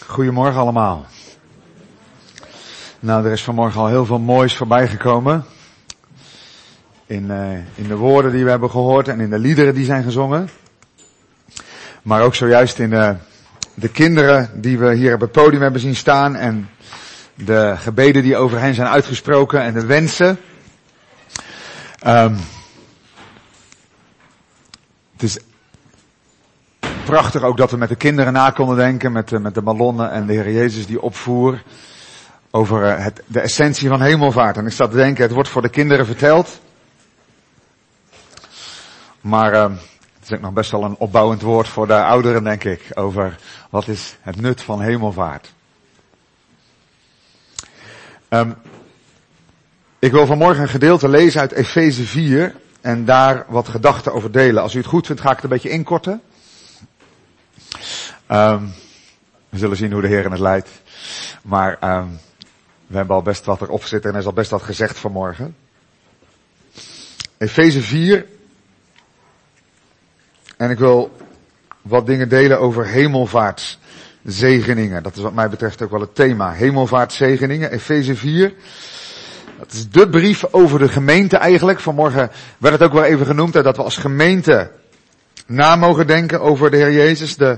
Goedemorgen allemaal. Nou, er is vanmorgen al heel veel moois voorbij gekomen. In de woorden die we hebben gehoord en in de liederen die zijn gezongen. Maar ook zojuist in de kinderen die we hier op het podium hebben zien staan. En de gebeden die over hen zijn uitgesproken en de wensen. Het is prachtig ook dat we met de kinderen na konden denken, met de ballonnen en de Heer Jezus die opvoer over de essentie van hemelvaart. En ik zat te denken, het wordt voor de kinderen verteld, maar het is ook nog best wel een opbouwend woord voor de ouderen, denk ik, over wat is het nut van hemelvaart. Ik wil vanmorgen een gedeelte lezen uit Efeze 4 en daar wat gedachten over delen. Als u het goed vindt, ga ik het een beetje inkorten. We zullen zien hoe de Heer het leidt. Maar we hebben al best wat erop zitten en er is al best wat gezegd vanmorgen. Efeze 4. En ik wil wat dingen delen over hemelvaartszegeningen. Dat is wat mij betreft ook wel het thema. Hemelvaartszegeningen, Efeze 4. Dat is de brief over de gemeente eigenlijk. Vanmorgen werd het ook wel even genoemd dat we als gemeente na mogen denken over de Heer Jezus, de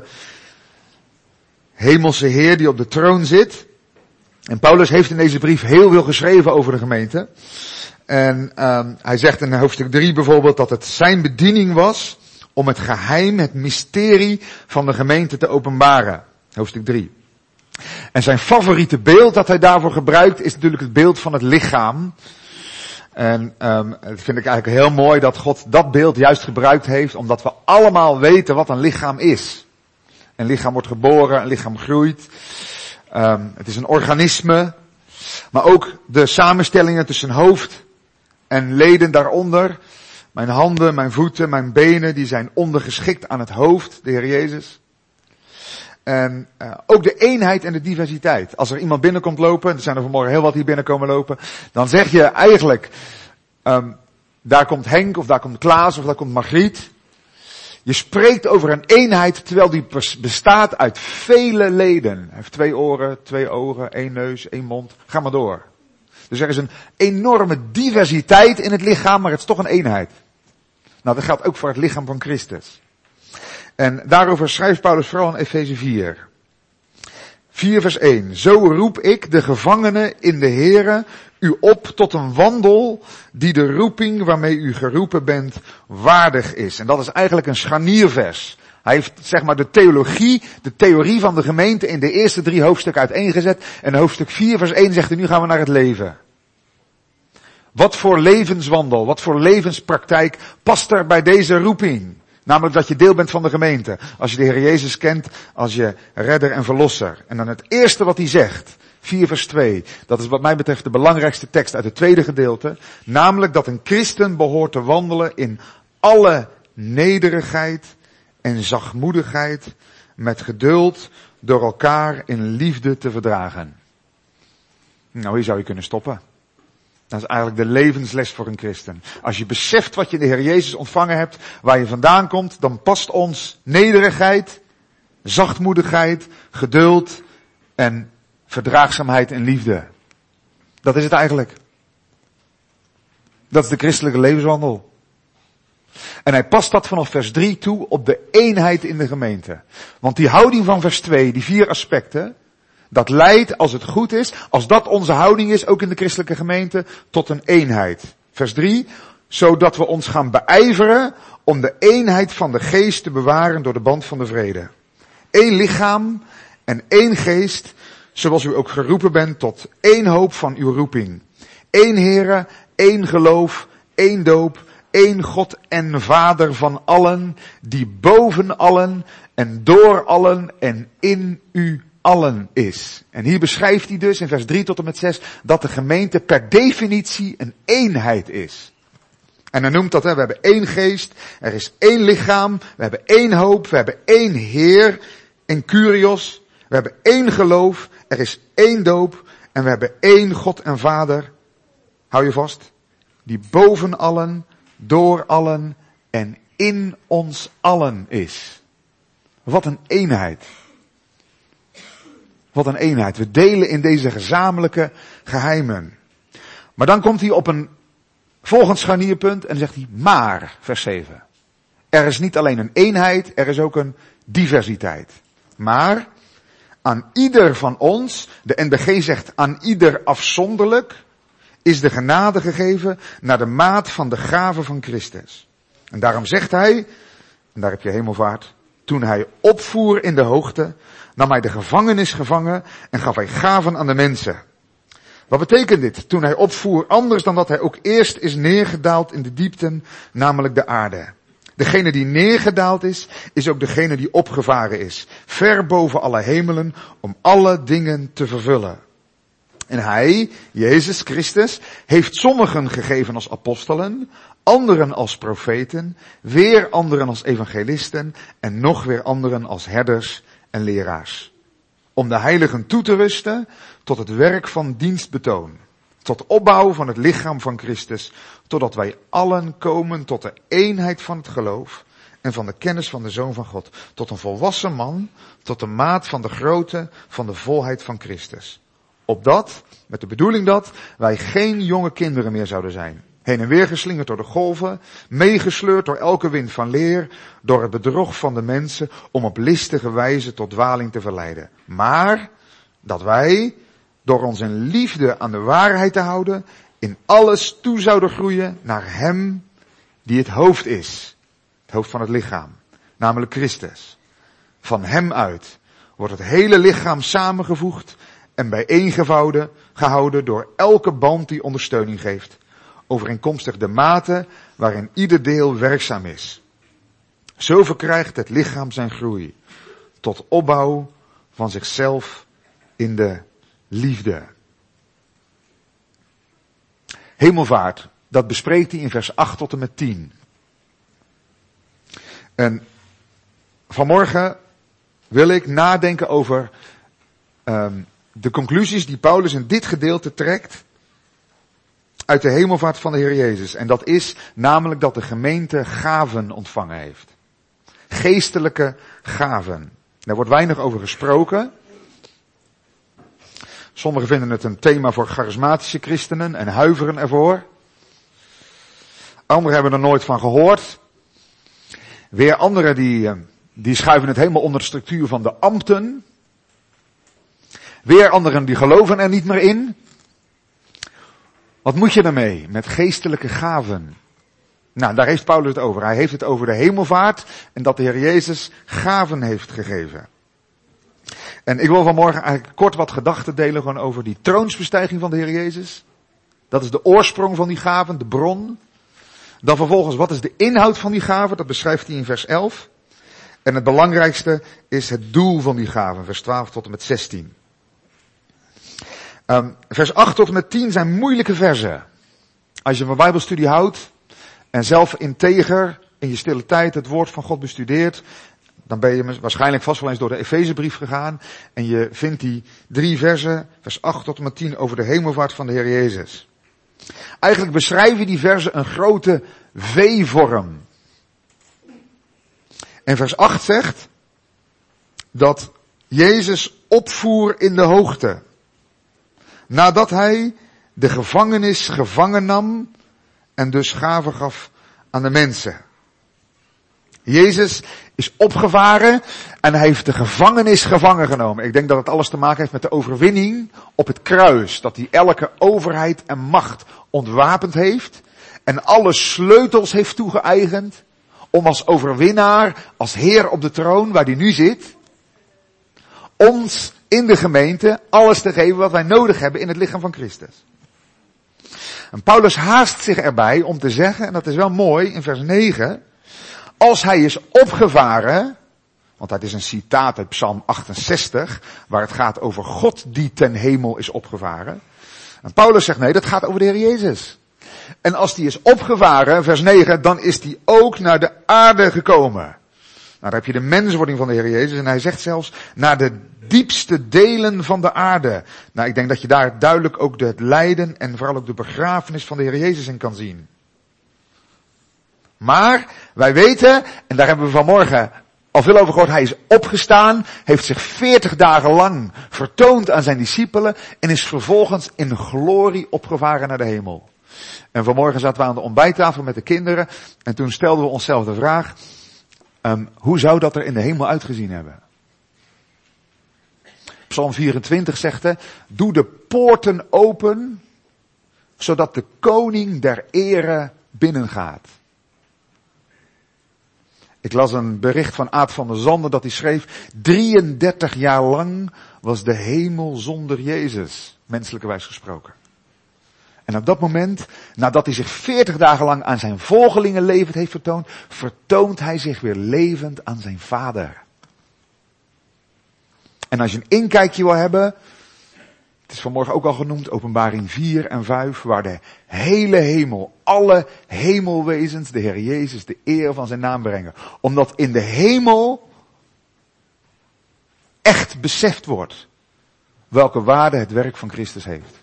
hemelse Heer die op de troon zit. En Paulus heeft in deze brief heel veel geschreven over de gemeente. En hij zegt in hoofdstuk 3 bijvoorbeeld dat het zijn bediening was om het geheim, het mysterie van de gemeente te openbaren. Hoofdstuk 3. En zijn favoriete beeld dat hij daarvoor gebruikt is natuurlijk het beeld van het lichaam. En dat vind ik eigenlijk heel mooi dat God dat beeld juist gebruikt heeft, omdat we allemaal weten wat een lichaam is. Een lichaam wordt geboren, een lichaam groeit. Het is een organisme. Maar ook de samenstellingen tussen hoofd en leden daaronder. Mijn handen, mijn voeten, mijn benen, die zijn ondergeschikt aan het hoofd, de Heer Jezus. En ook de eenheid en de diversiteit. Als er iemand binnenkomt lopen, er zijn er vanmorgen heel wat hier binnenkomen lopen, dan zeg je eigenlijk, daar komt Henk, of daar komt Klaas, of daar komt Margriet. Je spreekt over een eenheid, terwijl die bestaat uit vele leden. Hij heeft 2 oren, 2 ogen, 1 neus, 1 mond. Ga maar door. Dus er is een enorme diversiteit in het lichaam, maar het is toch een eenheid. Nou, dat geldt ook voor het lichaam van Christus. En daarover schrijft Paulus vooral in Efeze 4. 4 vers 1. Zo roep ik de gevangenen in de Here u op tot een wandel die de roeping waarmee u geroepen bent waardig is. En dat is eigenlijk een scharniervers. Hij heeft zeg maar de theorie van de gemeente in de eerste 3 hoofdstukken uiteengezet. En hoofdstuk 4 vers 1 zegt hij, nu gaan we naar het leven. Wat voor levenswandel, wat voor levenspraktijk past er bij deze roeping? Namelijk dat je deel bent van de gemeente. Als je de Heer Jezus kent als je redder en verlosser. En dan het eerste wat hij zegt, 4 vers 2. Dat is wat mij betreft de belangrijkste tekst uit het tweede gedeelte. Namelijk dat een christen behoort te wandelen in alle nederigheid en zachtmoedigheid. Met geduld door elkaar in liefde te verdragen. Nou, hier zou je kunnen stoppen. Dat is eigenlijk de levensles voor een christen. Als je beseft wat je in de Heer Jezus ontvangen hebt, waar je vandaan komt, dan past ons nederigheid, zachtmoedigheid, geduld en verdraagzaamheid en liefde. Dat is het eigenlijk. Dat is de christelijke levenswandel. En hij past dat vanaf vers 3 toe op de eenheid in de gemeente. Want die houding van vers 2, die 4 aspecten, dat leidt, als het goed is, als dat onze houding is, ook in de christelijke gemeente, tot een eenheid. Vers 3, zodat we ons gaan beijveren om de eenheid van de geest te bewaren door de band van de vrede. 1 lichaam en 1 geest, zoals u ook geroepen bent tot 1 hoop van uw roeping. 1 Heere, 1 geloof, 1 doop, 1 God en Vader van allen, die boven allen en door allen en in u allen is. En hier beschrijft hij dus in vers 3 tot en met 6 dat de gemeente per definitie een eenheid is. En hij noemt dat, we hebben 1 geest, er is 1 lichaam, we hebben 1 hoop, we hebben 1 Heer en Kyrios, we hebben 1 geloof, er is 1 doop en we hebben 1 God en Vader, hou je vast, die boven allen, door allen en in ons allen is. Wat een eenheid. Wat een eenheid. We delen in deze gezamenlijke geheimen. Maar dan komt hij op een volgend scharnierpunt en zegt hij, maar, vers 7. Er is niet alleen een eenheid, er is ook een diversiteit. Maar aan ieder van ons, de NBG zegt aan ieder afzonderlijk, is de genade gegeven naar de maat van de gave van Christus. En daarom zegt hij, en daar heb je hemelvaart, toen hij opvoer in de hoogte, nam hij de gevangenis gevangen en gaf hij gaven aan de mensen. Wat betekent dit? Toen hij opvoer, anders dan dat hij ook eerst is neergedaald in de diepten, namelijk de aarde. Degene die neergedaald is ook degene die opgevaren is, ver boven alle hemelen, om alle dingen te vervullen. En hij, Jezus Christus, heeft sommigen gegeven als apostelen, anderen als profeten, weer anderen als evangelisten en nog weer anderen als herders en leraars. Om de heiligen toe te rusten tot het werk van dienstbetoon, tot opbouw van het lichaam van Christus, totdat wij allen komen tot de eenheid van het geloof en van de kennis van de Zoon van God, tot een volwassen man, tot de maat van de grootte van de volheid van Christus. Opdat, met de bedoeling dat wij geen jonge kinderen meer zouden zijn, heen en weer geslingerd door de golven, meegesleurd door elke wind van leer, door het bedrog van de mensen, om op listige wijze tot dwaling te verleiden. Maar dat wij, door ons in liefde aan de waarheid te houden, in alles toe zouden groeien naar hem die het hoofd is. Het hoofd van het lichaam, namelijk Christus. Van hem uit wordt het hele lichaam samengevoegd en bijeengehouden door elke band die ondersteuning geeft, overeenkomstig de mate waarin ieder deel werkzaam is. Zo verkrijgt het lichaam zijn groei, tot opbouw van zichzelf in de liefde. Hemelvaart, dat bespreekt hij in vers 8 tot en met 10. En vanmorgen wil ik nadenken over de conclusies die Paulus in dit gedeelte trekt uit de hemelvaart van de Heer Jezus. En dat is namelijk dat de gemeente gaven ontvangen heeft. Geestelijke gaven. Daar wordt weinig over gesproken. Sommigen vinden het een thema voor charismatische christenen en huiveren ervoor. Anderen hebben er nooit van gehoord. Weer anderen die schuiven het helemaal onder de structuur van de ambten. Weer anderen die geloven er niet meer in. Wat moet je daarmee met geestelijke gaven? Nou, daar heeft Paulus het over. Hij heeft het over de hemelvaart en dat de Heer Jezus gaven heeft gegeven. En ik wil vanmorgen eigenlijk kort wat gedachten delen gewoon over die troonsbestijging van de Heer Jezus. Dat is de oorsprong van die gaven, de bron. Dan vervolgens, wat is de inhoud van die gaven? Dat beschrijft hij in vers 11. En het belangrijkste is het doel van die gaven, vers 12 tot en met 16. Vers 8 tot en met 10 zijn moeilijke verzen. Als je van Bijbelstudie houdt en zelf integer in je stille tijd het woord van God bestudeert, dan ben je waarschijnlijk vast wel eens door de Efezebrief gegaan en je vindt die 3 versen, vers 8 tot en met 10, over de hemelvaart van de Heer Jezus. Eigenlijk beschrijven die versen een grote V-vorm. En vers 8 zegt dat Jezus opvoer in de hoogte, nadat hij de gevangenis gevangen nam en dus gaven gaf aan de mensen. Jezus is opgevaren en hij heeft de gevangenis gevangen genomen. Ik denk dat het alles te maken heeft met de overwinning op het kruis. Dat hij elke overheid en macht ontwapend heeft en alle sleutels heeft toegeëigend om als overwinnaar, als Heer op de troon waar hij nu zit, ons in de gemeente alles te geven wat wij nodig hebben in het lichaam van Christus. En Paulus haast zich erbij om te zeggen, en dat is wel mooi in vers 9, als hij is opgevaren, want dat is een citaat uit Psalm 68, waar het gaat over God die ten hemel is opgevaren. En Paulus zegt nee, dat gaat over de Heer Jezus. En als die is opgevaren, vers 9, dan is die ook naar de aarde gekomen. Nou, daar heb je de menswording van de Heer Jezus en hij zegt zelfs naar de diepste delen van de aarde. Nou, ik denk dat je daar duidelijk ook het lijden en vooral ook de begrafenis van de Heer Jezus in kan zien. Maar wij weten, en daar hebben we vanmorgen al veel over gehoord. Hij is opgestaan, heeft zich 40 dagen lang vertoond aan zijn discipelen en is vervolgens in glorie opgevaren naar de hemel. En vanmorgen zaten we aan de ontbijttafel met de kinderen en toen stelden we onszelf de vraag, hoe zou dat er in de hemel uitgezien hebben? Psalm 24 zegt, doe de poorten open, zodat de koning der ere binnengaat. Ik las een bericht van Aad van der Zanden dat hij schreef, 33 jaar lang was de hemel zonder Jezus, menselijkerwijs gesproken. En op dat moment, nadat hij zich 40 dagen lang aan zijn volgelingen levend heeft vertoond, vertoont hij zich weer levend aan zijn Vader. En als je een inkijkje wil hebben, het is vanmorgen ook al genoemd, Openbaring 4 en 5, waar de hele hemel, alle hemelwezens, de Heer Jezus, de eer van zijn naam brengen. Omdat in de hemel echt beseft wordt welke waarde het werk van Christus heeft.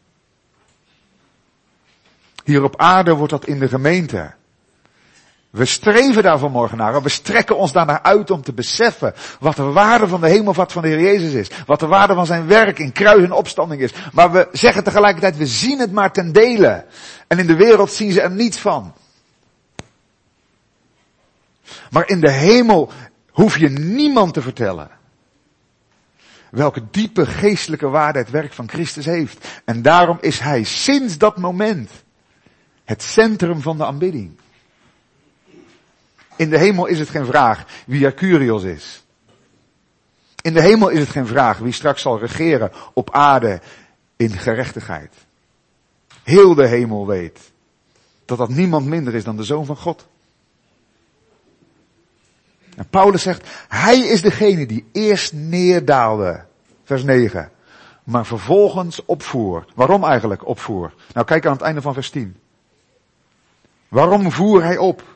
Hier op aarde wordt dat in de gemeente. We streven daar vanmorgen naar. We strekken ons daarnaar uit om te beseffen wat de waarde van de hemelvaart van de Heer Jezus is. Wat de waarde van zijn werk in kruis en opstanding is. Maar we zeggen tegelijkertijd, we zien het maar ten dele. En in de wereld zien ze er niets van. Maar in de hemel hoef je niemand te vertellen welke diepe geestelijke waarde het werk van Christus heeft. En daarom is hij sinds dat moment het centrum van de aanbidding. In de hemel is het geen vraag wie er Kyrios is. In de hemel is het geen vraag wie straks zal regeren op aarde in gerechtigheid. Heel de hemel weet dat dat niemand minder is dan de Zoon van God. En Paulus zegt, hij is degene die eerst neerdaalde, vers 9, maar vervolgens opvoer. Waarom eigenlijk opvoer? Nou, kijk aan het einde van vers 10. Waarom voer hij op?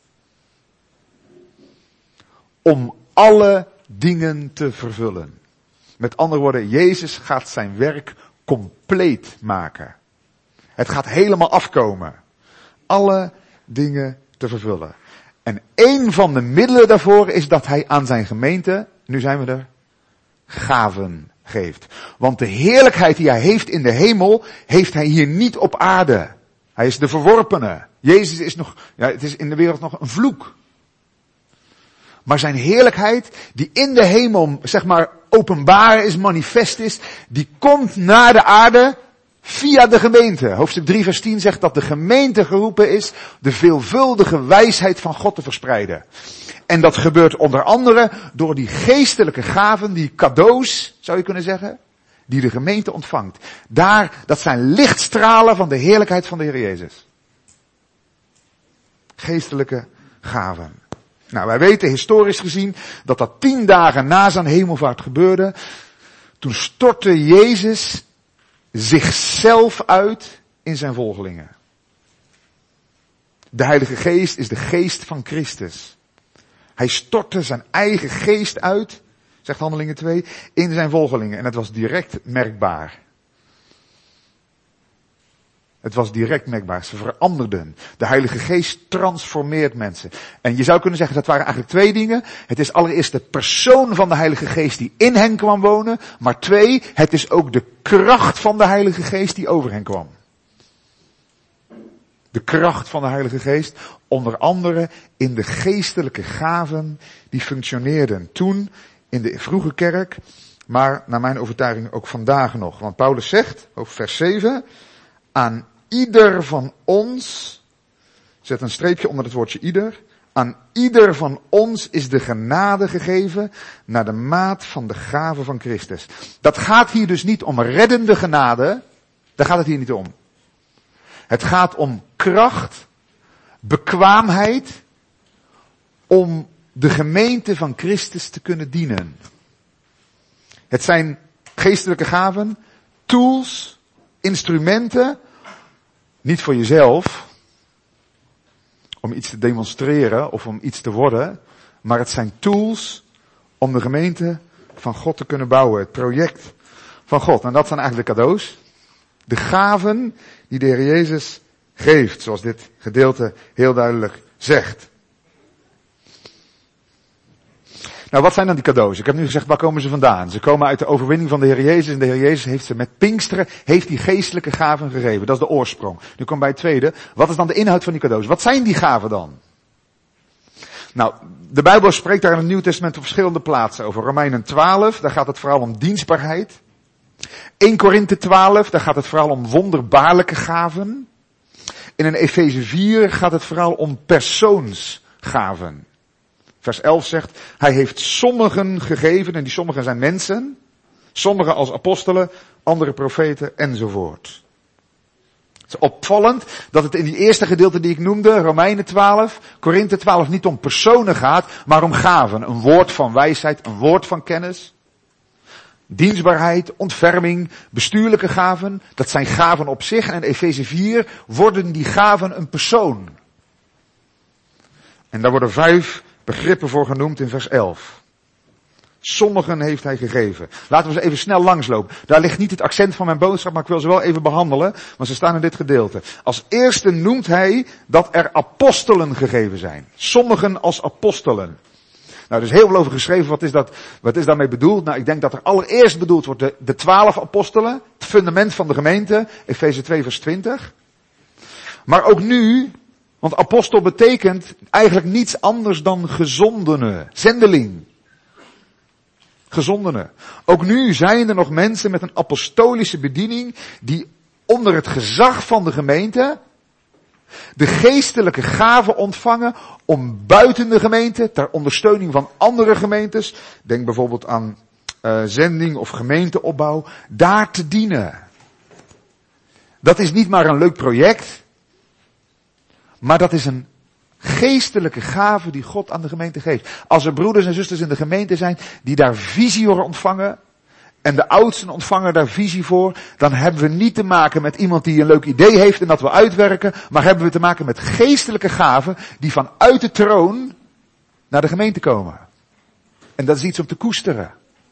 Om alle dingen te vervullen. Met andere woorden, Jezus gaat zijn werk compleet maken. Het gaat helemaal afkomen. Alle dingen te vervullen. En één van de middelen daarvoor is dat hij aan zijn gemeente, nu zijn we er, gaven geeft. Want de heerlijkheid die hij heeft in de hemel, heeft hij hier niet op aarde. Hij is de verworpene. Jezus is nog, het is in de wereld nog een vloek. Maar zijn heerlijkheid, die in de hemel, zeg maar, openbaar is, manifest is, die komt naar de aarde via de gemeente. Hoofdstuk 3 vers 10 zegt dat de gemeente geroepen is de veelvuldige wijsheid van God te verspreiden. En dat gebeurt onder andere door die geestelijke gaven, die cadeaus, zou je kunnen zeggen, die de gemeente ontvangt. Dat zijn lichtstralen van de heerlijkheid van de Heer Jezus. Geestelijke gaven. Nou, wij weten historisch gezien dat 10 dagen na zijn hemelvaart gebeurde. Toen stortte Jezus zichzelf uit in zijn volgelingen. De Heilige Geest is de geest van Christus. Hij stortte zijn eigen geest uit, zegt Handelingen 2, in zijn volgelingen. En het was direct merkbaar. Het was direct merkbaar. Ze veranderden. De Heilige Geest transformeert mensen. En je zou kunnen zeggen, dat waren eigenlijk 2 dingen. Het is allereerst de persoon van de Heilige Geest die in hen kwam wonen. Maar 2, het is ook de kracht van de Heilige Geest die over hen kwam. De kracht van de Heilige Geest, onder andere in de geestelijke gaven die functioneerden. Toen in de vroege kerk, maar naar mijn overtuiging ook vandaag nog. Want Paulus zegt, over vers 7... Aan ieder van ons, zet een streepje onder het woordje ieder, aan ieder van ons is de genade gegeven naar de maat van de gave van Christus. Dat gaat hier dus niet om reddende genade, daar gaat het hier niet om. Het gaat om kracht, bekwaamheid, om de gemeente van Christus te kunnen dienen. Het zijn geestelijke gaven, tools, instrumenten, niet voor jezelf, om iets te demonstreren of om iets te worden, maar het zijn tools om de gemeente van God te kunnen bouwen, het project van God. En dat zijn eigenlijk de cadeaus, de gaven die de Heer Jezus geeft, zoals dit gedeelte heel duidelijk zegt. Nou, wat zijn dan die cadeaus? Ik heb nu gezegd, waar komen ze vandaan? Ze komen uit de overwinning van de Heer Jezus. En de Heer Jezus heeft ze met Pinksteren, heeft die geestelijke gaven gegeven. Dat is de oorsprong. Nu komt bij het tweede. Wat is dan de inhoud van die cadeaus? Wat zijn die gaven dan? Nou, de Bijbel spreekt daar in het Nieuw Testament op verschillende plaatsen over. Romeinen 12, daar gaat het vooral om dienstbaarheid. 1 Korinthe 12, daar gaat het vooral om wonderbaarlijke gaven. En in Efeze 4 gaat het vooral om persoonsgaven. Vers 11 zegt, hij heeft sommigen gegeven, en die sommigen zijn mensen. Sommigen als apostelen, andere profeten, enzovoort. Het is opvallend dat het in die eerste gedeelte die ik noemde, Romeinen 12, Korinthe 12, niet om personen gaat, maar om gaven. Een woord van wijsheid, een woord van kennis. Dienstbaarheid, ontferming, bestuurlijke gaven, dat zijn gaven op zich. En in Efeze 4 worden die gaven een persoon. En daar worden 5 begrippen voor genoemd in vers 11. Sommigen heeft hij gegeven. Laten we ze even snel langslopen. Daar ligt niet het accent van mijn boodschap, maar ik wil ze wel even behandelen, want ze staan in dit gedeelte. Als eerste noemt hij dat er apostelen gegeven zijn. Sommigen als apostelen. Nou, er is heel veel over geschreven. Wat is daarmee bedoeld? Nou, ik denk dat er allereerst bedoeld wordt de 12 apostelen. Het fundament van de gemeente. Efeze 2 vers 20. Maar ook nu, want apostel betekent eigenlijk niets anders dan gezondene. Zendeling. Gezondene. Ook nu zijn er nog mensen met een apostolische bediening die onder het gezag van de gemeente de geestelijke gaven ontvangen om buiten de gemeente, ter ondersteuning van andere gemeentes, denk bijvoorbeeld aan zending of gemeenteopbouw, daar te dienen. Dat is niet maar een leuk project, maar dat is een geestelijke gave die God aan de gemeente geeft. Als er broeders en zusters in de gemeente zijn die daar visie voor ontvangen, en de oudsten ontvangen daar visie voor, dan hebben we niet te maken met iemand die een leuk idee heeft en dat we uitwerken, maar hebben we te maken met geestelijke gaven die vanuit de troon naar de gemeente komen. En dat is iets om te koesteren.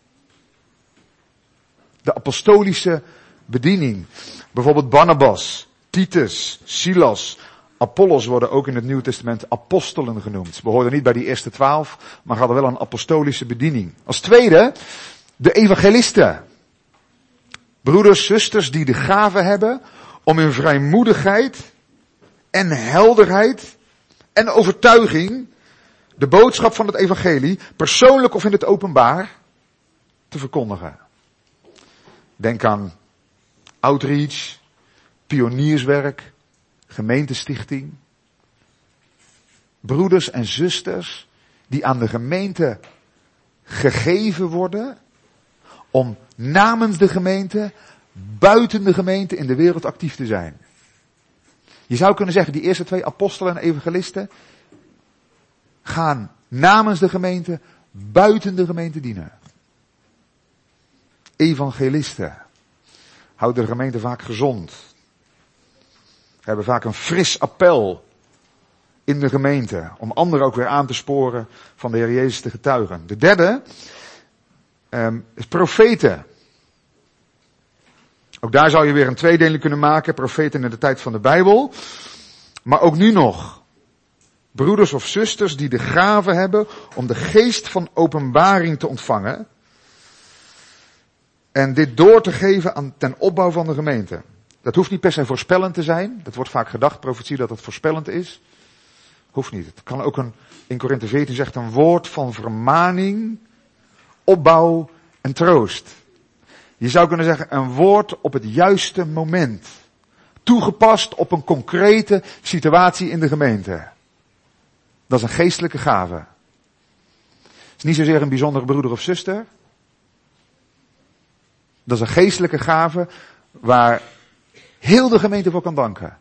De apostolische bediening. Bijvoorbeeld Barnabas, Titus, Silas, Apollos worden ook in het Nieuw Testament apostelen genoemd. Ze behoorden niet bij die eerste 12, maar hadden wel een apostolische bediening. Als tweede, de evangelisten. Broeders, zusters die de gave hebben om in vrijmoedigheid en helderheid en overtuiging de boodschap van het evangelie, persoonlijk of in het openbaar, te verkondigen. Denk aan outreach, pionierswerk, gemeentestichting. Broeders en zusters die aan de gemeente gegeven worden om namens de gemeente, buiten de gemeente in de wereld actief te zijn. Je zou kunnen zeggen, die eerste 2 apostelen en evangelisten gaan namens de gemeente, buiten de gemeente dienen. Evangelisten houden de gemeente vaak gezond. Hebben vaak een fris appel in de gemeente om anderen ook weer aan te sporen van de Heer Jezus te getuigen. De derde is profeten. Ook daar zou je weer een tweedeling kunnen maken. Profeten in de tijd van de Bijbel. Maar ook nu nog. Broeders of zusters die de gave hebben om de geest van openbaring te ontvangen. En dit door te geven ten opbouw van de gemeente. Dat hoeft niet per se voorspellend te zijn. Dat wordt vaak gedacht, profetie, dat het voorspellend is. Hoeft niet. Het kan ook in Korinthe 14 zegt een woord van vermaning, opbouw en troost. Je zou kunnen zeggen een woord op het juiste moment. Toegepast op een concrete situatie in de gemeente. Dat is een geestelijke gave. Het is niet zozeer een bijzondere broeder of zuster. Dat is een geestelijke gave waar heel de gemeente voor kan danken.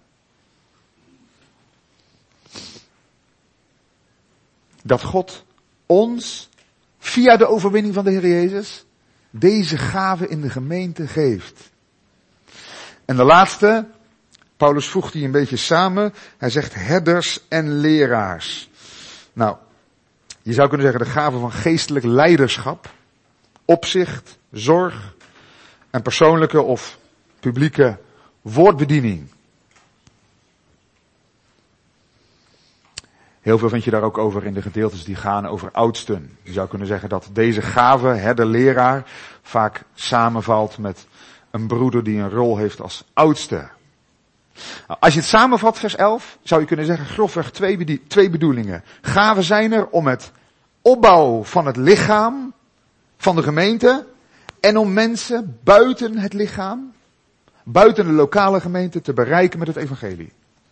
Dat God ons, via de overwinning van de Heer Jezus, deze gave in de gemeente geeft. En de laatste, Paulus voegt die een beetje samen. Hij zegt herders en leraars. Nou, je zou kunnen zeggen de gave van geestelijk leiderschap, opzicht, zorg en persoonlijke of publieke woordbediening. Heel veel vind je daar ook over in de gedeeltes die gaan over oudsten. Je zou kunnen zeggen dat deze gave, de leraar, vaak samenvalt met een broeder die een rol heeft als oudste. Nou, als je het samenvat, vers 11, zou je kunnen zeggen grofweg twee bedoelingen. Gaven zijn er om het opbouw van het lichaam van de gemeente en om mensen buiten het lichaam, buiten de lokale gemeente te bereiken met het evangelie.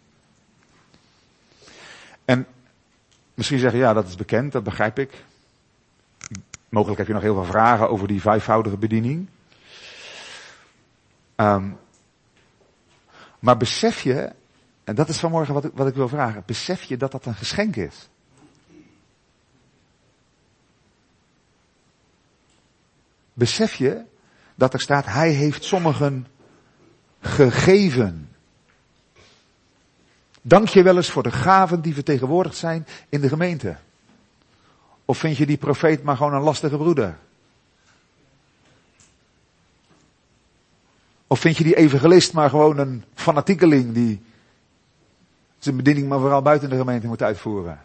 En misschien zeggen, ja, dat is bekend, dat begrijp ik. Mogelijk heb je nog heel veel vragen over die vijfvoudige bediening. Maar besef je, en dat is vanmorgen wat ik wil vragen, besef je dat dat een geschenk is? Besef je dat er staat, hij heeft sommigen gegeven. Dank je wel eens voor de gaven die vertegenwoordigd zijn in de gemeente? Of vind je die profeet maar gewoon een lastige broeder? Of vind je die evangelist maar gewoon een fanatiekeling die zijn bediening maar vooral buiten de gemeente moet uitvoeren?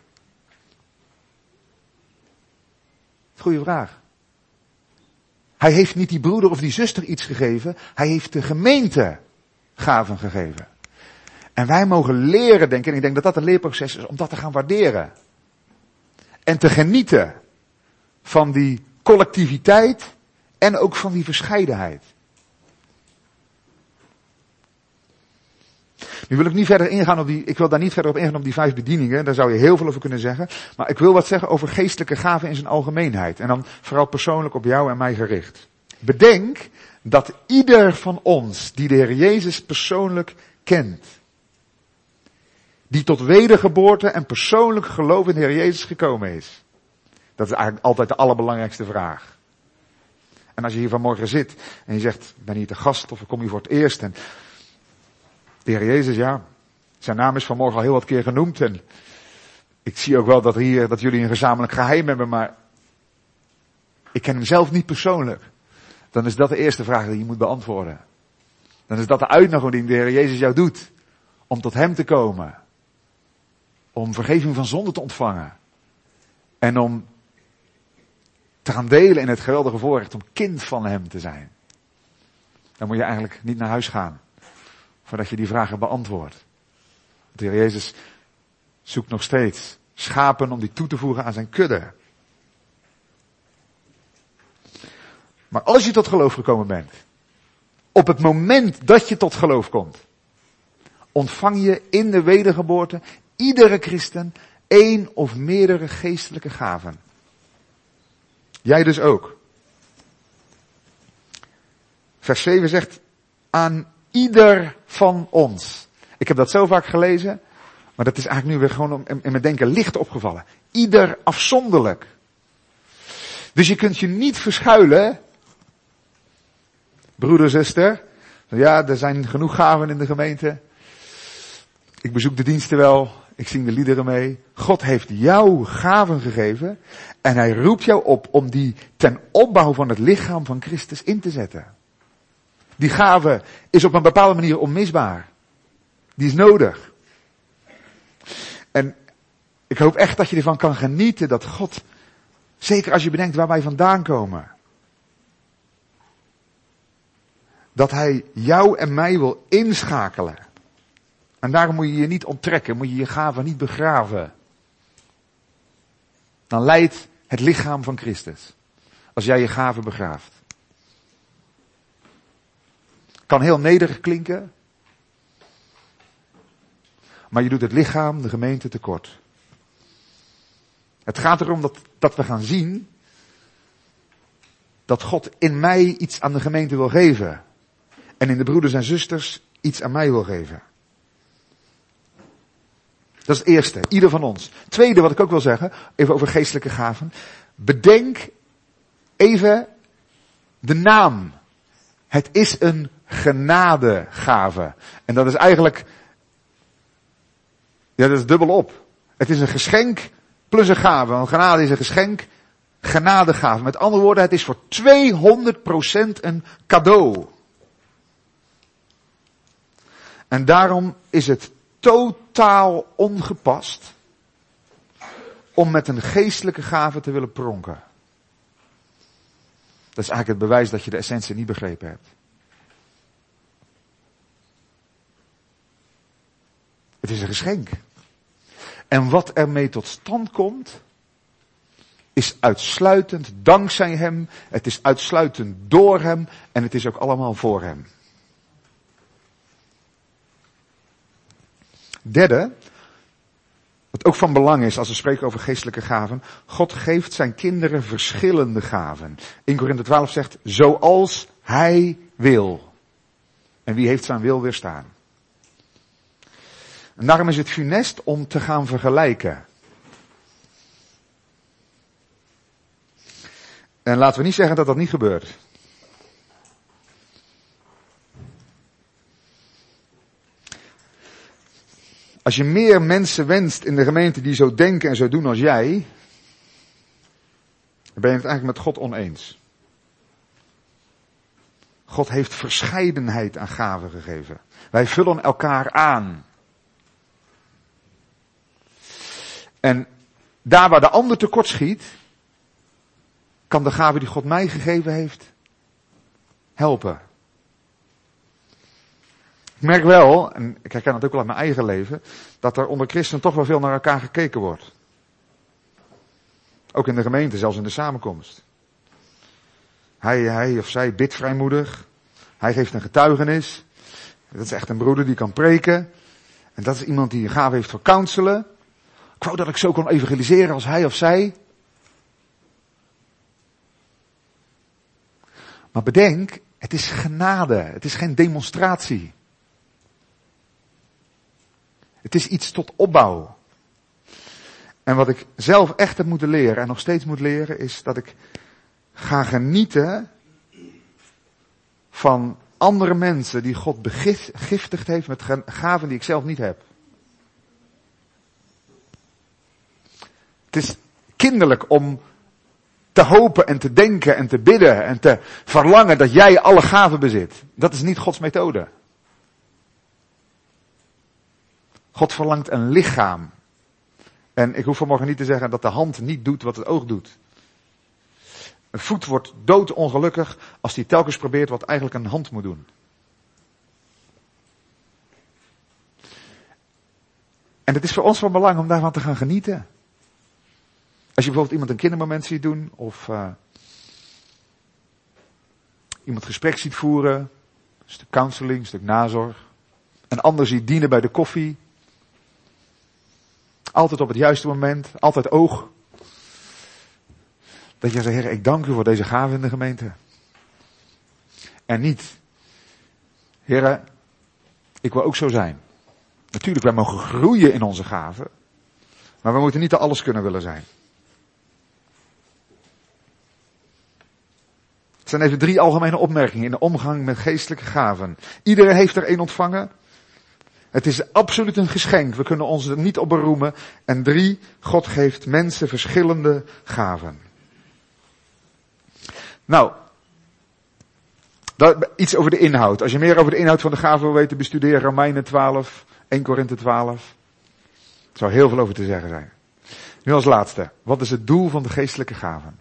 Goeie vraag. Hij heeft niet die broeder of die zuster iets gegeven. Hij heeft de gemeente gaven gegeven. En wij mogen leren denken, en ik denk dat dat een leerproces is, om dat te gaan waarderen. En te genieten van die collectiviteit en ook van die verscheidenheid. Nu wil ik niet verder ingaan ik wil daar niet verder op ingaan op die 5 bedieningen, daar zou je heel veel over kunnen zeggen. Maar ik wil wat zeggen over geestelijke gaven in zijn algemeenheid. En dan vooral persoonlijk op jou en mij gericht. Bedenk dat ieder van ons die de Heer Jezus persoonlijk kent, die tot wedergeboorte en persoonlijk geloof in de Heer Jezus gekomen is. Dat is eigenlijk altijd de allerbelangrijkste vraag. En als je hier vanmorgen zit en je zegt, ik ben hier te gast of ik kom hier voor het eerst. En de Heer Jezus, ja, zijn naam is vanmorgen al heel wat keer genoemd. En ik zie ook wel dat jullie een gezamenlijk geheim hebben, maar ik ken hem zelf niet persoonlijk. Dan is dat de eerste vraag die je moet beantwoorden. Dan is dat de uitnodiging die de Heer Jezus jou doet. Om tot hem te komen. Om vergeving van zonde te ontvangen. En om te gaan delen in het geweldige voorrecht om kind van hem te zijn. Dan moet je eigenlijk niet naar huis gaan. Voordat je die vragen beantwoordt. De Heer Jezus zoekt nog steeds schapen om die toe te voegen aan zijn kudde. Maar als je tot geloof gekomen bent. Op het moment dat je tot geloof komt. Ontvang je in de wedergeboorte, iedere christen, 1 of meerdere geestelijke gaven. Jij dus ook. Vers 7 zegt, aan ieder van ons. Ik heb dat zo vaak gelezen, maar dat is eigenlijk nu weer gewoon in mijn denken licht opgevallen. Ieder afzonderlijk. Dus je kunt je niet verschuilen, broeder, zuster. Ja, er zijn genoeg gaven in de gemeente. Ik bezoek de diensten wel, ik zing de liederen mee. God heeft jou gaven gegeven en hij roept jou op om die ten opbouw van het lichaam van Christus in te zetten. Die gave is op een bepaalde manier onmisbaar. Die is nodig. En ik hoop echt dat je ervan kan genieten dat God, zeker als je bedenkt waar wij vandaan komen, dat hij jou en mij wil inschakelen. En daarom moet je je niet onttrekken, moet je je gaven niet begraven. Dan leidt het lichaam van Christus. Als jij je gaven begraaft. Kan heel nederig klinken. Maar je doet het lichaam, de gemeente tekort. Het gaat erom dat we gaan zien dat God in mij iets aan de gemeente wil geven. En in de broeders en zusters iets aan mij wil geven. Dat is het eerste, ieder van ons. Tweede wat ik ook wil zeggen, even over geestelijke gaven. Bedenk even de naam. Het is een genadegave. En dat is eigenlijk, ja, dat is dubbelop. Het is een geschenk plus een gave. Want genade is een geschenk, genadegave. Met andere woorden, het is voor 200% een cadeau. En daarom is het totaal ongepast om met een geestelijke gave te willen pronken. Dat is eigenlijk het bewijs dat je de essentie niet begrepen hebt. Het is een geschenk. En wat ermee tot stand komt, is uitsluitend dankzij hem, het is uitsluitend door hem en het is ook allemaal voor hem. Derde, wat ook van belang is als we spreken over geestelijke gaven, God geeft zijn kinderen verschillende gaven. 1 Korinthe 12 zegt, zoals hij wil. En wie heeft zijn wil weerstaan? En daarom is het funest om te gaan vergelijken. En laten we niet zeggen dat dat niet gebeurt. Als je meer mensen wenst in de gemeente die zo denken en zo doen als jij, dan ben je het eigenlijk met God oneens. God heeft verscheidenheid aan gaven gegeven. Wij vullen elkaar aan. En daar waar de ander tekortschiet, kan de gave die God mij gegeven heeft helpen. Ik merk wel, en ik herken het ook wel uit mijn eigen leven, dat er onder christenen toch wel veel naar elkaar gekeken wordt. Ook in de gemeente, zelfs in de samenkomst. Hij of zij bidt vrijmoedig. Hij geeft een getuigenis. Dat is echt een broeder die kan preken. En dat is iemand die een gave heeft voor counselen. Ik wou dat ik zo kon evangeliseren als hij of zij. Maar bedenk, het is genade. Het is geen demonstratie. Het is iets tot opbouw. En wat ik zelf echt heb moeten leren en nog steeds moet leren, is dat ik ga genieten van andere mensen die God begiftigd heeft met gaven die ik zelf niet heb. Het is kinderlijk om te hopen en te denken en te bidden en te verlangen dat jij alle gaven bezit. Dat is niet Gods methode. God verlangt een lichaam. En ik hoef vanmorgen niet te zeggen dat de hand niet doet wat het oog doet. Een voet wordt doodongelukkig als hij telkens probeert wat eigenlijk een hand moet doen. En het is voor ons van belang om daarvan te gaan genieten. Als je bijvoorbeeld iemand een kindermoment ziet doen, of iemand gesprek ziet voeren, een stuk counseling, een stuk nazorg. Een ander ziet dienen bij de koffie. Altijd op het juiste moment, altijd oog. Dat je zegt, Heer, ik dank u voor deze gave in de gemeente. En niet, Heer, ik wil ook zo zijn. Natuurlijk, wij mogen groeien in onze gaven. Maar we moeten niet te alles kunnen willen zijn. Het zijn even 3 algemene opmerkingen in de omgang met geestelijke gaven. Iedereen heeft er 1 ontvangen. Het is absoluut een geschenk. We kunnen ons er niet op beroemen. En 3, God geeft mensen verschillende gaven. Nou, iets over de inhoud. Als je meer over de inhoud van de gaven wil weten, bestudeer Romeinen 12, 1 Korinthe 12. Er zou heel veel over te zeggen zijn. Nu als laatste. Wat is het doel van de geestelijke gaven?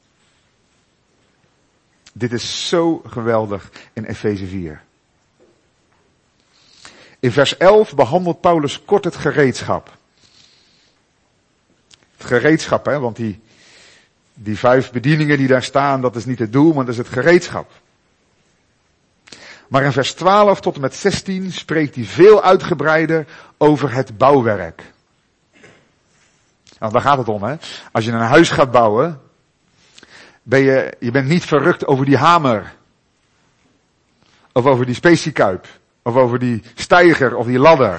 Dit is zo geweldig in Efeze 4. In vers 11 behandelt Paulus kort het gereedschap. Het gereedschap, hè, want die 5 bedieningen die daar staan, dat is niet het doel, maar dat is het gereedschap. Maar in vers 12 tot en met 16 spreekt hij veel uitgebreider over het bouwwerk. Nou, daar gaat het om, hè. Als je een huis gaat bouwen, je bent niet verrukt over die hamer. Of over die speciekuip. Of over die steiger of die ladder.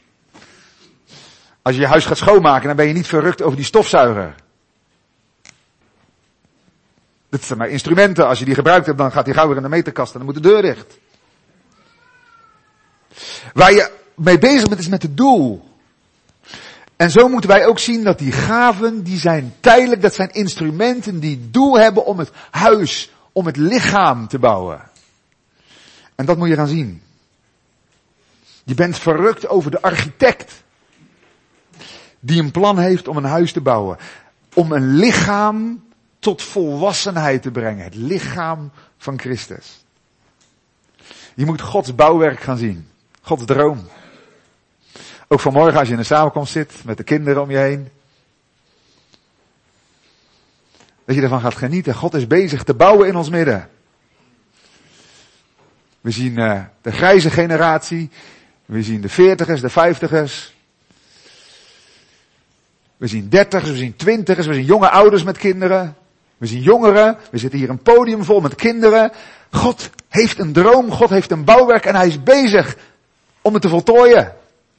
Als je je huis gaat schoonmaken, dan ben je niet verrukt over die stofzuiger. Dit zijn maar instrumenten. Als je die gebruikt hebt, dan gaat die gauw weer in de meterkast en dan moet de deur dicht. Waar je mee bezig bent is met het doel. En zo moeten wij ook zien dat die gaven, die zijn tijdelijk, dat zijn instrumenten die doel hebben om het huis, om het lichaam te bouwen. En dat moet je gaan zien. Je bent verrukt over de architect. Die een plan heeft om een huis te bouwen. Om een lichaam tot volwassenheid te brengen. Het lichaam van Christus. Je moet Gods bouwwerk gaan zien. Gods droom. Ook vanmorgen als je in een samenkomst zit met de kinderen om je heen. Dat je ervan gaat genieten. God is bezig te bouwen in ons midden. We zien de grijze generatie. We zien de 40ers, de 50ers. We zien 30ers, we zien 20ers, we zien jonge ouders met kinderen. We zien jongeren. We zitten hier een podium vol met kinderen. God heeft een droom, God heeft een bouwwerk en hij is bezig om het te voltooien.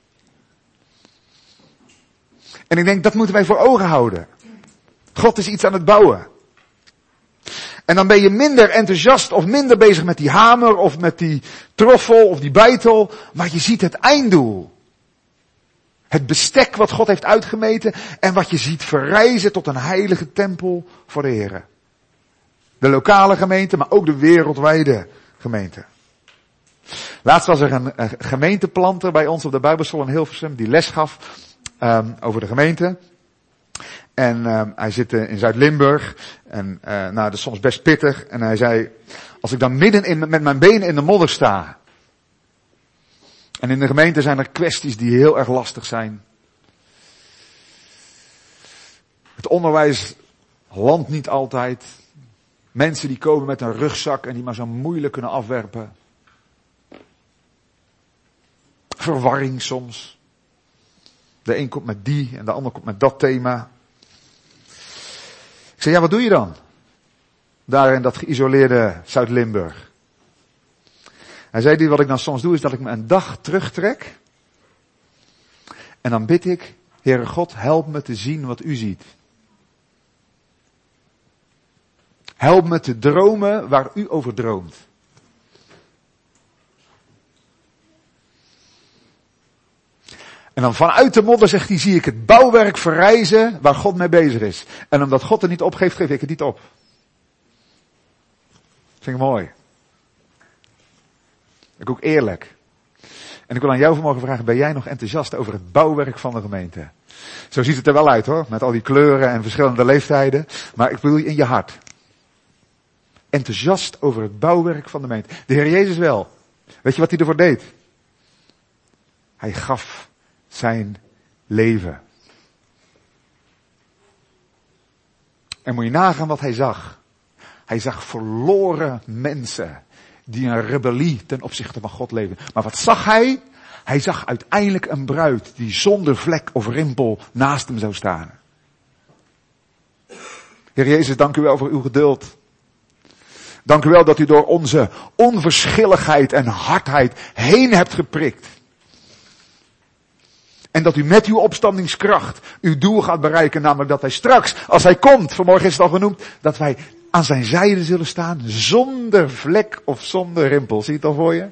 En ik denk, dat moeten wij voor ogen houden. God is iets aan het bouwen. En dan ben je minder enthousiast of minder bezig met die hamer of met die troffel of die beitel. Maar je ziet het einddoel. Het bestek wat God heeft uitgemeten en wat je ziet verrijzen tot een heilige tempel voor de Heer. De lokale gemeente, maar ook de wereldwijde gemeente. Laatst was er een gemeenteplanter bij ons op de Bijbelschool in Hilversum die les gaf over de gemeente. En hij zit in Zuid-Limburg. En dat is soms best pittig. En hij zei, als ik dan midden met mijn benen in de modder sta. En in de gemeente zijn er kwesties die heel erg lastig zijn. Het onderwijs landt niet altijd. Mensen die komen met een rugzak en die maar zo moeilijk kunnen afwerpen. Verwarring soms. De een komt met die en de ander komt met dat thema. Ik zei, ja, wat doe je dan? Daar in dat geïsoleerde Zuid-Limburg. Hij zei, wat ik dan soms doe is dat ik me een dag terugtrek. En dan bid ik, Heere God, help me te zien wat u ziet. Help me te dromen waar u over droomt. En dan vanuit de modder, zegt hij, zie ik het bouwwerk verrijzen waar God mee bezig is. En omdat God het niet opgeeft, geef ik het niet op. Vind ik mooi. Ik ook eerlijk. En ik wil aan jou vanmorgen vragen, ben jij nog enthousiast over het bouwwerk van de gemeente? Zo ziet het er wel uit hoor, met al die kleuren en verschillende leeftijden. Maar ik bedoel je in je hart. Enthousiast over het bouwwerk van de gemeente. De Heer Jezus wel. Weet je wat hij ervoor deed? Hij gaf zijn leven. En moet je nagaan wat hij zag. Hij zag verloren mensen die een rebellie ten opzichte van God leven. Maar wat zag hij? Hij zag uiteindelijk een bruid die zonder vlek of rimpel naast hem zou staan. Heer Jezus, dank u wel voor uw geduld. Dank u wel dat u door onze onverschilligheid en hardheid heen hebt geprikt. En dat u met uw opstandingskracht uw doel gaat bereiken, namelijk dat hij straks, als hij komt, vanmorgen is het al genoemd, dat wij aan zijn zijde zullen staan, zonder vlek of zonder rimpel. Zie je het al voor je?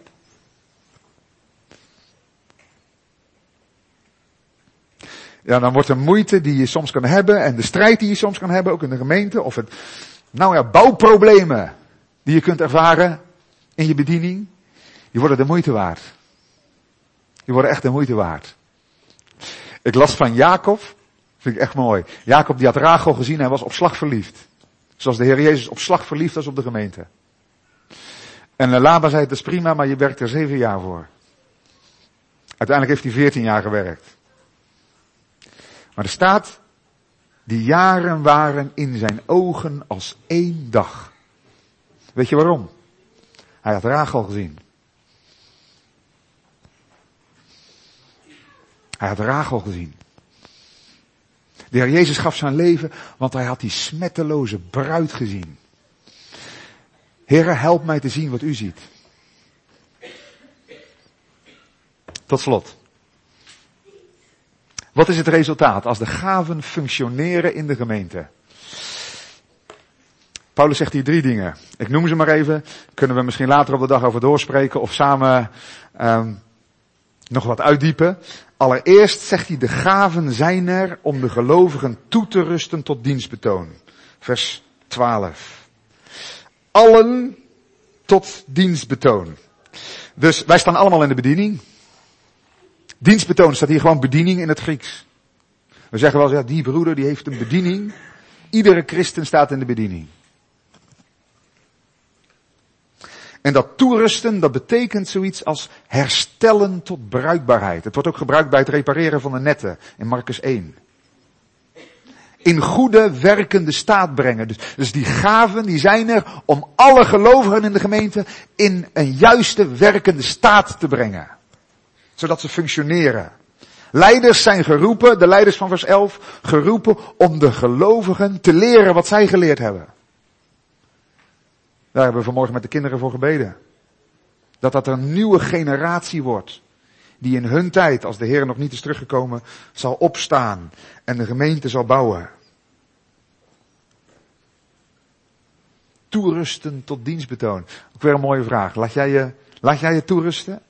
Ja, dan wordt de moeite die je soms kan hebben en de strijd die je soms kan hebben, ook in de gemeente, of het, bouwproblemen die je kunt ervaren in je bediening, die worden de moeite waard. Die worden echt de moeite waard. Ik las van Jacob, vind ik echt mooi. Jacob die had Rachel gezien, hij was op slag verliefd. Zoals de Heer Jezus op slag verliefd was op de gemeente. En Laban zei, het is prima, maar je werkt er 7 jaar voor. Uiteindelijk heeft hij 14 jaar gewerkt. Maar er staat, die jaren waren in zijn ogen als 1 dag. Weet je waarom? Hij had Rachel gezien. Hij had Rachel gezien. De Heer Jezus gaf zijn leven, want hij had die smetteloze bruid gezien. Heere, help mij te zien wat u ziet. Tot slot. Wat is het resultaat als de gaven functioneren in de gemeente? Paulus zegt hier 3 dingen. Ik noem ze maar even. Kunnen we misschien later op de dag over doorspreken of samen nog wat uitdiepen. Allereerst zegt hij, de gaven zijn er om de gelovigen toe te rusten tot dienstbetoon. Vers 12. Allen tot dienstbetoon. Dus wij staan allemaal in de bediening. Dienstbetoon staat hier gewoon bediening in het Grieks. We zeggen wel eens, ja, die broeder die heeft een bediening. Iedere christen staat in de bediening. En dat toerusten, dat betekent zoiets als herstellen tot bruikbaarheid. Het wordt ook gebruikt bij het repareren van de netten in Marcus 1. In goede werkende staat brengen. Dus die gaven die zijn er om alle gelovigen in de gemeente in een juiste werkende staat te brengen. Zodat ze functioneren. Leiders zijn geroepen, de leiders van vers 11, geroepen om de gelovigen te leren wat zij geleerd hebben. Daar hebben we vanmorgen met de kinderen voor gebeden. Dat een nieuwe generatie wordt. Die in hun tijd, als de Heer nog niet is teruggekomen, zal opstaan en de gemeente zal bouwen. Toerusten tot dienstbetoon. Ook weer een mooie vraag. Laat jij je toerusten?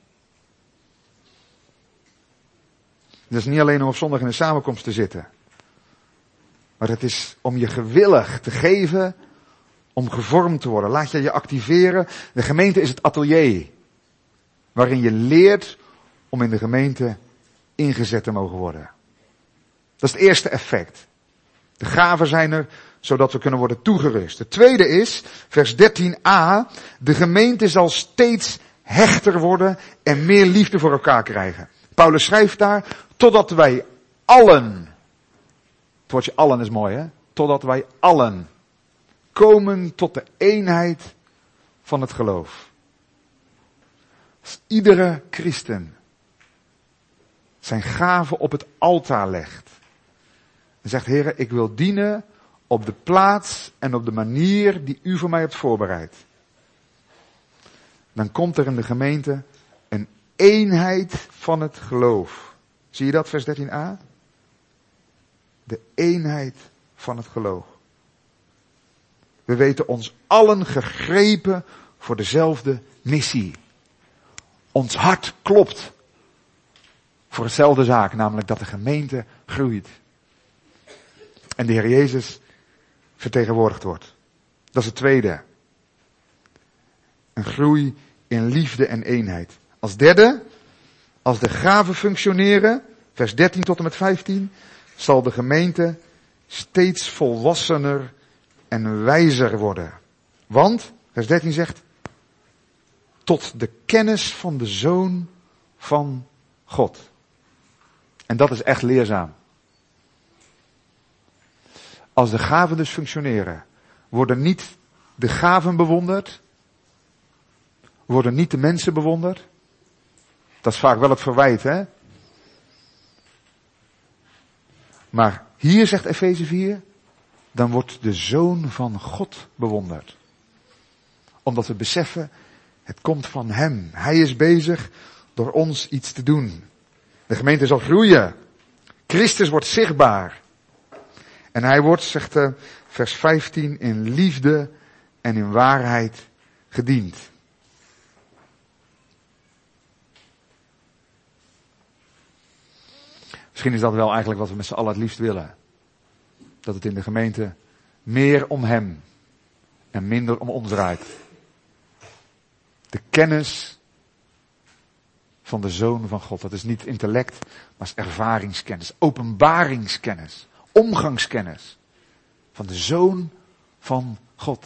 Dat is niet alleen om op zondag in de samenkomst te zitten. Maar het is om je gewillig te geven om gevormd te worden. Laat je activeren. De gemeente is het atelier. Waarin je leert om in de gemeente ingezet te mogen worden. Dat is het eerste effect. De gaven zijn er zodat we kunnen worden toegerust. Het tweede is, vers 13a, de gemeente zal steeds hechter worden en meer liefde voor elkaar krijgen. Paulus schrijft daar, totdat wij allen, het woordje allen is mooi hè, totdat wij allen komen tot de eenheid van het geloof. Als iedere christen zijn gaven op het altaar legt en zegt, Heere, ik wil dienen op de plaats en op de manier die u voor mij hebt voorbereid. Dan komt er in de gemeente een eenheid van het geloof. Zie je dat, vers 13a? De eenheid van het geloof. We weten ons allen gegrepen voor dezelfde missie. Ons hart klopt voor dezelfde zaak, namelijk dat de gemeente groeit. En de Heer Jezus vertegenwoordigd wordt. Dat is het tweede. Een groei in liefde en eenheid. Als derde, als de gaven functioneren, vers 13 tot en met 15, zal de gemeente steeds volwassener en wijzer worden. Want, vers 13 zegt, tot de kennis van de Zoon van God. En dat is echt leerzaam. Als de gaven dus functioneren, worden niet de gaven bewonderd, worden niet de mensen bewonderd. Dat is vaak wel het verwijt, hè? Maar hier zegt Efeze 4, dan wordt de Zoon van God bewonderd. Omdat we beseffen, het komt van Hem. Hij is bezig door ons iets te doen. De gemeente zal groeien. Christus wordt zichtbaar. En hij wordt, zegt vers 15, in liefde en in waarheid gediend. Misschien is dat wel eigenlijk wat we met z'n allen het liefst willen. Dat het in de gemeente meer om Hem en minder om ons draait. De kennis van de Zoon van God. Dat is niet intellect, maar is ervaringskennis, openbaringskennis, omgangskennis van de Zoon van God.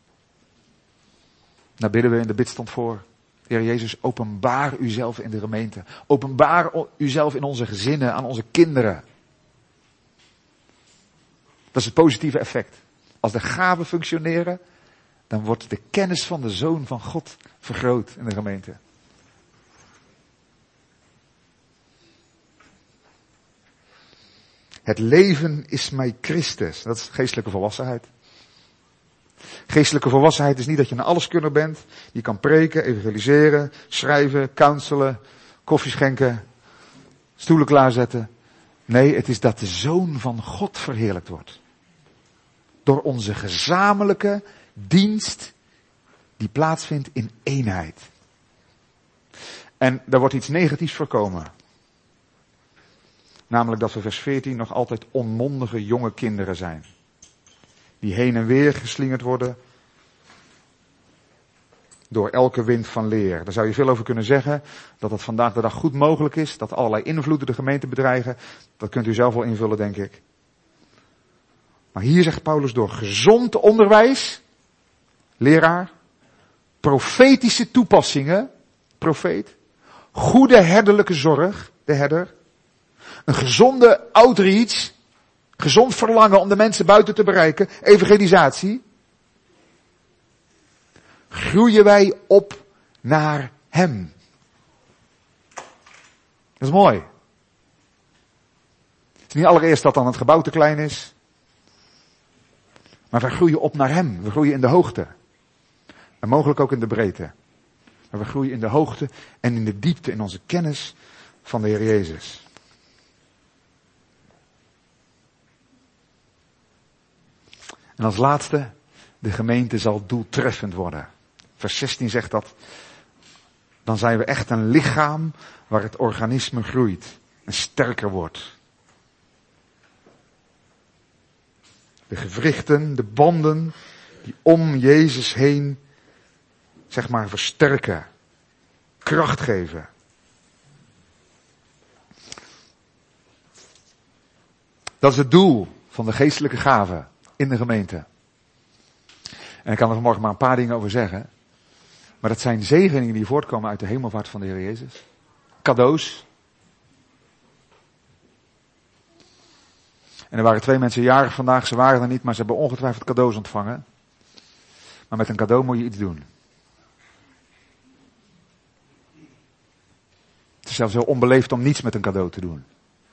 Daar bidden we in de bidstond voor. Heer Jezus, openbaar uzelf in de gemeente. Openbaar uzelf in onze gezinnen, aan onze kinderen. Dat is het positieve effect. Als de gaven functioneren, dan wordt de kennis van de Zoon van God vergroot in de gemeente. Het leven is mij Christus. Dat is geestelijke volwassenheid. Geestelijke volwassenheid is niet dat je een alleskunner bent. Je kan preken, evangeliseren, schrijven, counselen, koffie schenken, stoelen klaarzetten. Nee, het is dat de Zoon van God verheerlijkt wordt. Door onze gezamenlijke dienst die plaatsvindt in eenheid. En daar wordt iets negatiefs voorkomen. Namelijk dat we vers 14 nog altijd onmondige jonge kinderen zijn. Die heen en weer geslingerd worden. door elke wind van leer. Daar zou je veel over kunnen zeggen, dat het vandaag de dag goed mogelijk is, dat allerlei invloeden de gemeente bedreigen. Dat kunt u zelf wel invullen, denk ik. Maar hier zegt Paulus door gezond onderwijs, leraar, profetische toepassingen, profeet, goede herderlijke zorg, de herder, een gezonde outreach, gezond verlangen om de mensen buiten te bereiken, evangelisatie, groeien wij op naar hem. Dat is mooi. Het is niet allereerst dat dan het gebouw te klein is, maar we groeien op naar hem. We groeien in de hoogte. En mogelijk ook in de breedte. Maar we groeien in de hoogte en in de diepte in onze kennis van de Heer Jezus. En als laatste, de gemeente zal doeltreffend worden. Vers 16 zegt dat. Dan zijn we echt een lichaam waar het organisme groeit en sterker wordt. De gewrichten, de banden die om Jezus heen, zeg maar, versterken. Kracht geven. Dat is het doel van de geestelijke gaven in de gemeente. En ik kan er vanmorgen maar een paar dingen over zeggen. Maar dat zijn zegeningen die voortkomen uit de hemelvaart van de Heer Jezus. Cadeaus. En er waren 2 mensen jarig vandaag, ze waren er niet, maar ze hebben ongetwijfeld cadeaus ontvangen. Maar met een cadeau moet je iets doen. Het is zelfs heel onbeleefd om niets met een cadeau te doen.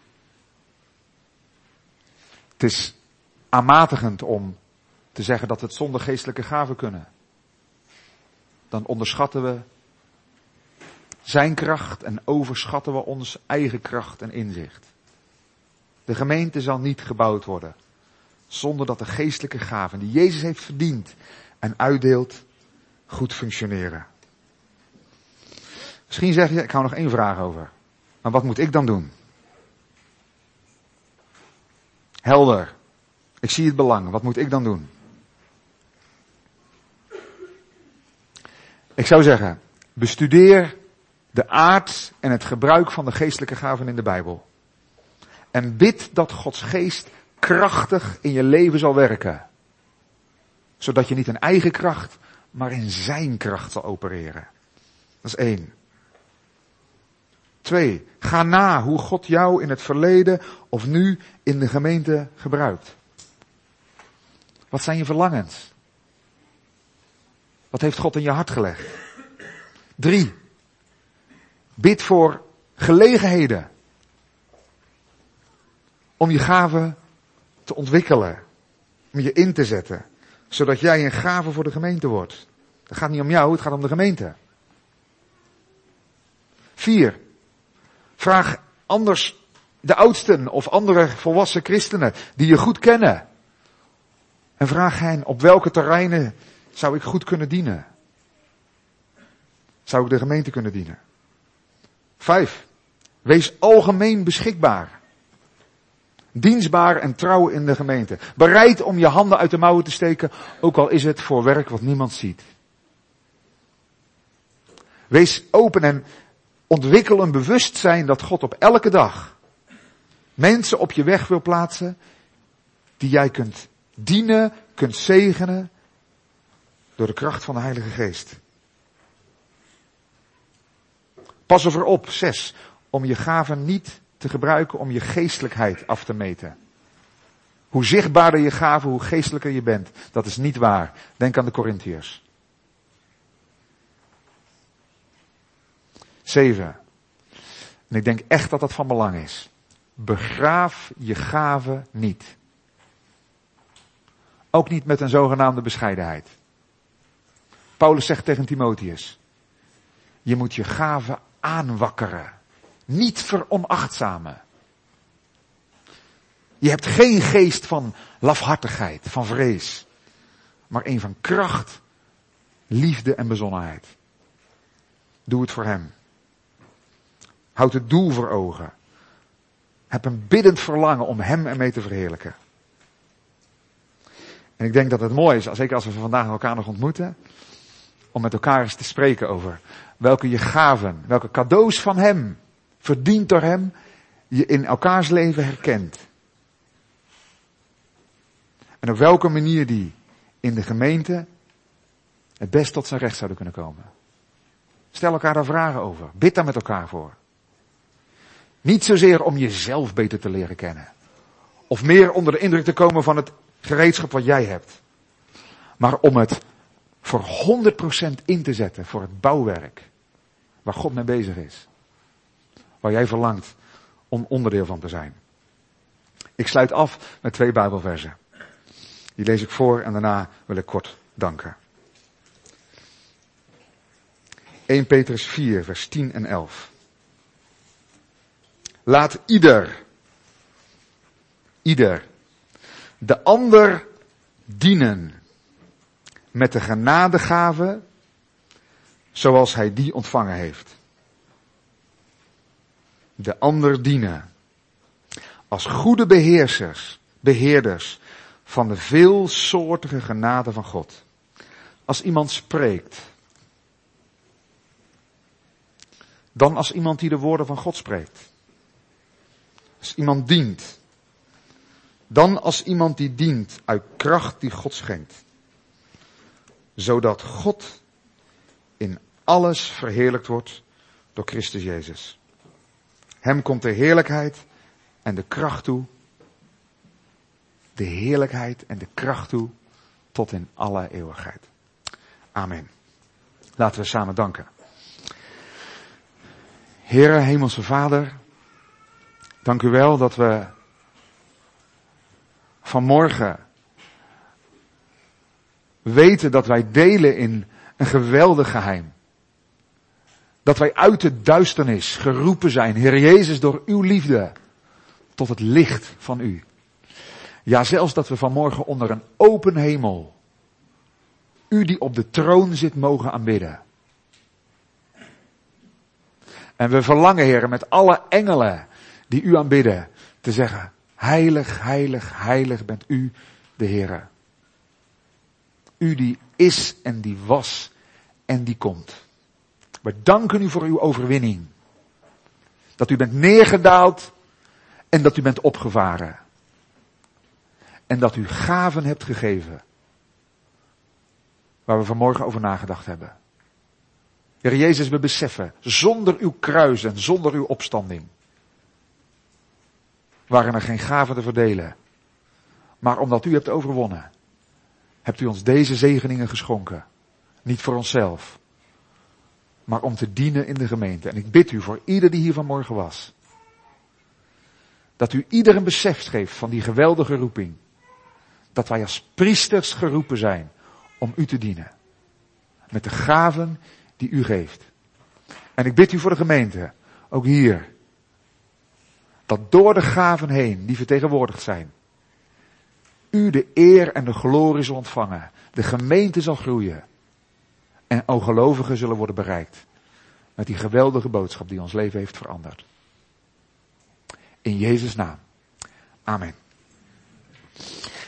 Het is aanmatigend om te zeggen dat we het zonder geestelijke gaven kunnen. Dan onderschatten we zijn kracht en overschatten we onze eigen kracht en inzicht. De gemeente zal niet gebouwd worden zonder dat de geestelijke gaven die Jezus heeft verdiend en uitdeelt goed functioneren. Misschien zeg je, ik hou nog 1 vraag over. Maar wat moet ik dan doen? Helder. Ik zie het belang. Wat moet ik dan doen? Ik zou zeggen, bestudeer de aard en het gebruik van de geestelijke gaven in de Bijbel. En bid dat Gods geest krachtig in je leven zal werken. Zodat je niet in eigen kracht, maar in zijn kracht zal opereren. Dat is 1. 2. Ga na hoe God jou in het verleden of nu in de gemeente gebruikt. Wat zijn je verlangens? Wat heeft God in je hart gelegd? 3. Bid voor gelegenheden. Om je gaven te ontwikkelen. Om je in te zetten. Zodat jij een gave voor de gemeente wordt. Het gaat niet om jou, het gaat om de gemeente. 4. Vraag anders de oudsten of andere volwassen christenen die je goed kennen. En vraag hen op welke terreinen zou ik goed kunnen dienen. Zou ik de gemeente kunnen dienen. 5. Wees algemeen beschikbaar. Dienstbaar en trouw in de gemeente. Bereid om je handen uit de mouwen te steken, ook al is het voor werk wat niemand ziet. Wees open en ontwikkel een bewustzijn dat God op elke dag mensen op je weg wil plaatsen die jij kunt dienen, kunt zegenen door de kracht van de Heilige Geest. Pas ervoor op, 6, om je gaven niet te gebruiken om je geestelijkheid af te meten. Hoe zichtbaarder je gaven, hoe geestelijker je bent. Dat is niet waar. Denk aan de Korintiërs. 7. En ik denk echt dat dat van belang is. Begraaf je gaven niet. Ook niet met een zogenaamde bescheidenheid. Paulus zegt tegen Timotheus. Je moet je gaven aanwakkeren. Niet veronachtzamen. Je hebt geen geest van lafhartigheid, van vrees. Maar een van kracht, liefde en bezonnenheid. Doe het voor hem. Houd het doel voor ogen. Heb een biddend verlangen om hem ermee te verheerlijken. En ik denk dat het mooi is, zeker als we vandaag elkaar nog ontmoeten, om met elkaar eens te spreken over welke je gaven, welke cadeaus van hem, verdiend door hem, je in elkaars leven herkent. En op welke manier die in de gemeente het best tot zijn recht zouden kunnen komen. Stel elkaar daar vragen over. Bid daar met elkaar voor. Niet zozeer om jezelf beter te leren kennen. Of meer onder de indruk te komen van het gereedschap wat jij hebt. Maar om het voor 100% in te zetten voor het bouwwerk. Waar God mee bezig is. Waar jij verlangt om onderdeel van te zijn. Ik sluit af met 2 Bijbelversen. Die lees ik voor en daarna wil ik kort danken. 1 Petrus 4 vers 10 en 11. Laat ieder de ander dienen met de genadegave zoals hij die ontvangen heeft. De ander dienen als goede beheerders van de veelsoortige genade van God. Als iemand spreekt, dan als iemand die de woorden van God spreekt. Als iemand dient, dan als iemand die dient uit kracht die God schenkt. Zodat God in alles verheerlijkt wordt door Christus Jezus. Hem komt de heerlijkheid en de kracht toe. De heerlijkheid en de kracht toe tot in alle eeuwigheid. Amen. Laten we samen danken. Heere, Hemelse Vader, dank u wel dat we vanmorgen weten dat wij delen in een geweldig geheim. Dat wij uit de duisternis geroepen zijn, Heer Jezus, door uw liefde tot het licht van u. Ja, zelfs dat we vanmorgen onder een open hemel u die op de troon zit mogen aanbidden. En we verlangen, Heer, met alle engelen die u aanbidden, te zeggen, heilig, heilig, heilig bent u, de Heere. U die is en die was en die komt. We danken u voor uw overwinning. Dat u bent neergedaald en dat u bent opgevaren. En dat u gaven hebt gegeven. Waar we vanmorgen over nagedacht hebben. Heer Jezus, we beseffen, zonder uw kruis en zonder uw opstanding waren er geen gaven te verdelen. Maar omdat u hebt overwonnen, hebt u ons deze zegeningen geschonken. Niet voor onszelf, maar om te dienen in de gemeente. En ik bid u voor ieder die hier vanmorgen was, dat u ieder een besef geeft van die geweldige roeping. Dat wij als priesters geroepen zijn om u te dienen. Met de gaven die u geeft. En ik bid u voor de gemeente, ook hier, dat door de gaven heen die vertegenwoordigd zijn, u de eer en de glorie zal ontvangen. De gemeente zal groeien. En gelovigen zullen worden bereikt. Met die geweldige boodschap die ons leven heeft veranderd. In Jezus' naam. Amen.